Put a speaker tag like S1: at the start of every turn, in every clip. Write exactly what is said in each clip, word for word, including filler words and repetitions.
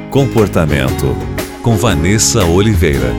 S1: Comportamento, com Vanessa Oliveira.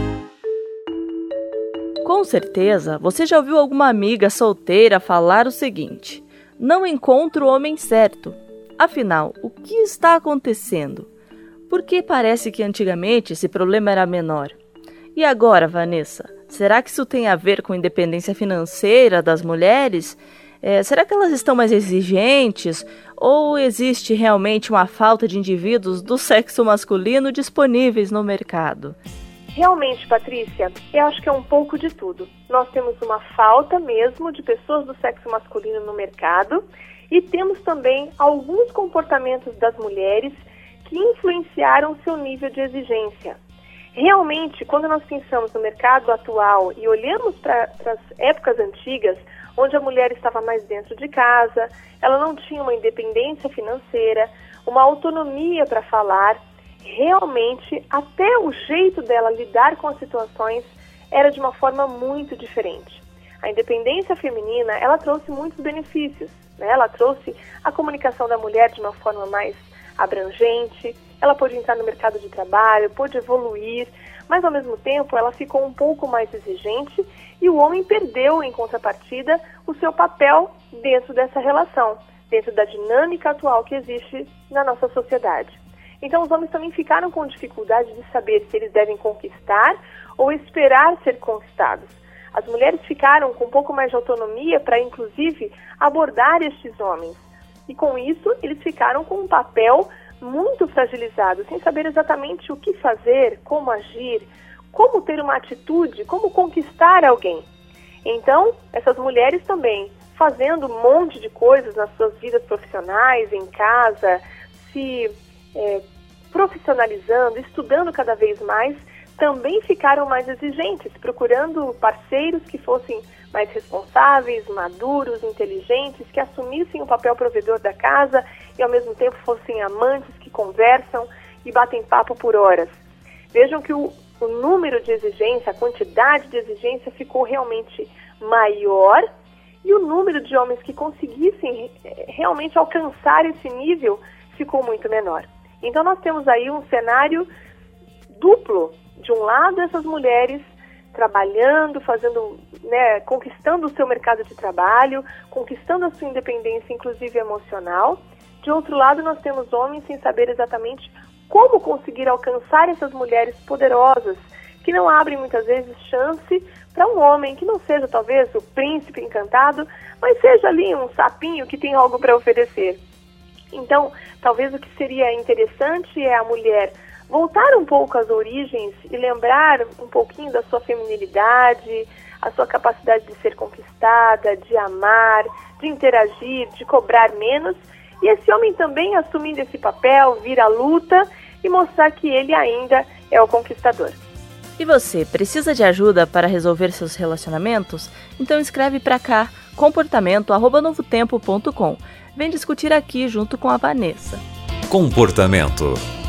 S2: Com certeza, você já ouviu alguma amiga solteira falar o seguinte: não encontro o homem certo. Afinal, o que está acontecendo? Porque parece que antigamente esse problema era menor. E agora, Vanessa, será que isso tem a ver com a independência financeira das mulheres? É, será que elas estão mais exigentes? Ou existe realmente uma falta de indivíduos do sexo masculino disponíveis no mercado?
S3: Realmente, Patrícia, eu acho que é um pouco de tudo. Nós temos uma falta mesmo de pessoas do sexo masculino no mercado e temos também alguns comportamentos das mulheres que influenciaram seu nível de exigência. Realmente, quando nós pensamos no mercado atual e olhamos para as épocas antigas, onde a mulher estava mais dentro de casa, ela não tinha uma independência financeira, uma autonomia para falar, realmente até o jeito dela lidar com as situações era de uma forma muito diferente. A independência feminina, ela trouxe muitos benefícios, né? Ela trouxe a comunicação da mulher de uma forma mais abrangente, ela pôde entrar no mercado de trabalho, pôde evoluir, mas ao mesmo tempo ela ficou um pouco mais exigente e o homem perdeu, em contrapartida, o seu papel dentro dessa relação, dentro da dinâmica atual que existe na nossa sociedade. Então os homens também ficaram com dificuldade de saber se eles devem conquistar ou esperar ser conquistados. As mulheres ficaram com um pouco mais de autonomia para, inclusive, abordar estes homens. E com isso, eles ficaram com um papel muito fragilizado, sem saber exatamente o que fazer, como agir, como ter uma atitude, como conquistar alguém. Então, essas mulheres também, fazendo um monte de coisas nas suas vidas profissionais, em casa, se é, profissionalizando, estudando cada vez mais, também ficaram mais exigentes, procurando parceiros que fossem mais responsáveis, maduros, inteligentes, que assumissem o papel provedor da casa e ao mesmo tempo fossem amantes que conversam e batem papo por horas. Vejam que o, o número de exigência, a quantidade de exigência ficou realmente maior e o número de homens que conseguissem realmente alcançar esse nível ficou muito menor. Então nós temos aí um cenário duplo. De um lado, essas mulheres trabalhando, fazendo, né, conquistando o seu mercado de trabalho, conquistando a sua independência, inclusive emocional. De outro lado, nós temos homens sem saber exatamente como conseguir alcançar essas mulheres poderosas, que não abrem muitas vezes chance para um homem que não seja talvez o príncipe encantado, mas seja ali um sapinho que tem algo para oferecer. Então, talvez o que seria interessante é a mulher voltar um pouco às origens e lembrar um pouquinho da sua feminilidade, a sua capacidade de ser conquistada, de amar, de interagir, de cobrar menos. E esse homem também assumindo esse papel, vir à luta e mostrar que ele ainda é o conquistador.
S2: E você, precisa de ajuda para resolver seus relacionamentos? Então escreve para cá, comportamento arroba novo tempo ponto com. Vem discutir aqui junto com a Vanessa.
S1: Comportamento.